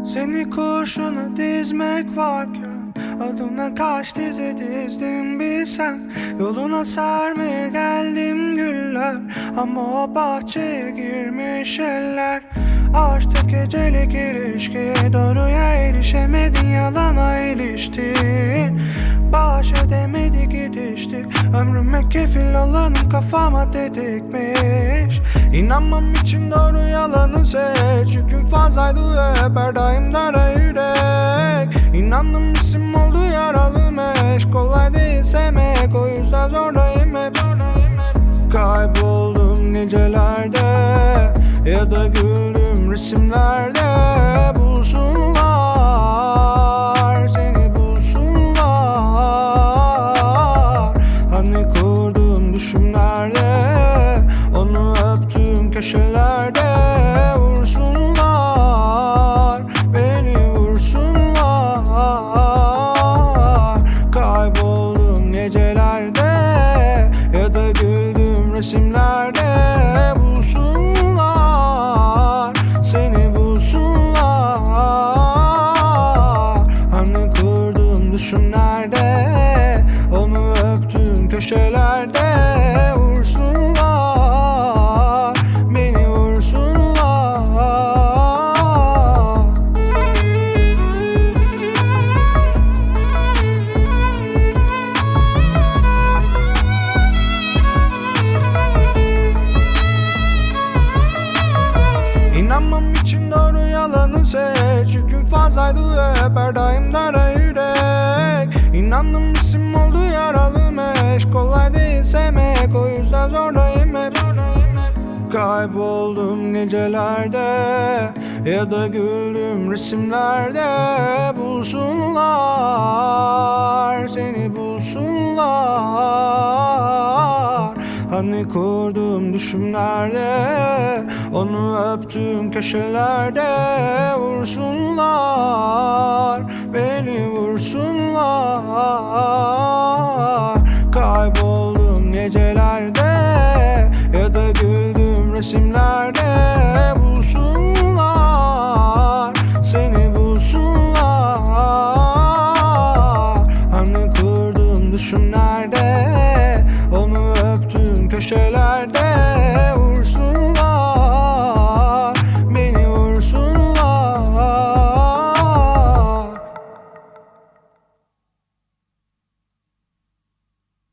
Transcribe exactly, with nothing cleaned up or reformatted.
Seni kurşuna dizmek varken adına kaç dizi dizdim bilsen. Yoluna sermeye geldim güller, ama o bahçeye girmiş eller. Aşk gecelik ilişki, doğruya erişemedin, yalana iliştin. Baş edemedi gidiştik, ömrüme kefil olanın kafama tetikmiş. İnanmam için doğru yalanı seç, yüküm fazlaydı hep her daim dara yürek. İnandım isim oldu yaralı meş, kolay değil sevmek, o yüzden zordayım hep. Kayboldum gecelerde, ya da güldüm resimlerde. Bulsunlar seni, bulsunlar. Hani kurduğum düşümlerde, onu öptüğüm köşelerde. Vursunlar beni, vursunlar. Kayboldum gecelerde, ya da güldüm resimlerde. Bulsunlar seni, bulsunlar. Hani kurduğum düşümlerde, onu öptüğüm köşelerde. Vursunlar beni, vursunlar. İnanmam için doğru yalanı seç, yüküm fazlaydı hep her daim dara yürek. İnandım isim oldu yaralı meş, kolay değil sevmek, o yüzden zordayım hep. Kayboldum gecelerde, ya da güldüm resimlerde. Bulsunlar seni, bulsunlar. Hani kurduğum düşümlerde, onu öptüğüm köşelerde. Vursunlar beni, vursunlar. Kayboldum gecelerde, ya da güldüm resimlerde. Bulsunlar seni, bulsunlar. Hani kurduğum düşümlerde, onu öptüğüm köşelerde.